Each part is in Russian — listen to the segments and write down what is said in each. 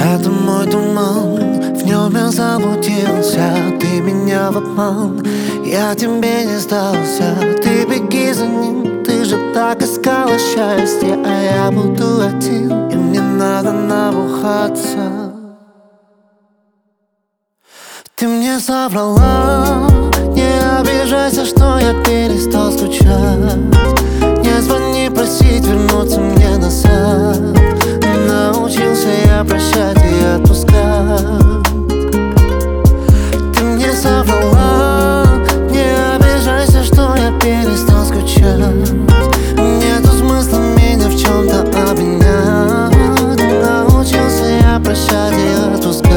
Это мой туман, в нем я заблудился. Ты меня в обман, я тебе не сдался. Ты беги за ним, ты же так искала счастье. А я буду один, и мне надо набухаться. Ты мне соврала, не обижайся, что я перестал скучать. Не звони просить вернуться мне назад. Научился я прощать и отпускать. Ты мне соврала, не обижайся, что я перестал скучать. Нету смысла меня в чем-то обвинять. Научился я прощать и отпускать.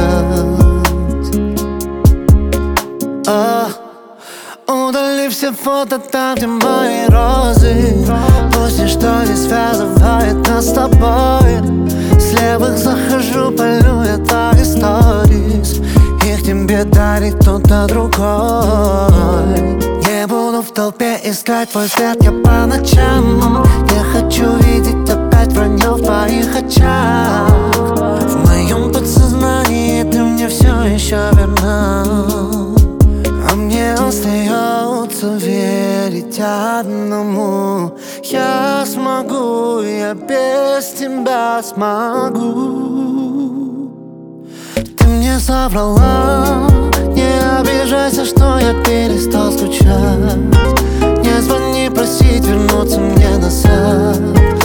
Удали все фото там, где мои розы. Пусть ничто не связывает нас с тобой. С левых захожу, полю я твои сторис. Их тебе дарит кто-то другой. Не буду в толпе искать твой взгляд я по ночам. Не хочу видеть опять вранье в твоих очах. В моем подсознании ты мне все еще верна. А мне остается верить одному: я смогу, я без тебя смогу. Ты мне соврала, не обижайся, что я перестал скучать. Не звони просить вернуться мне назад.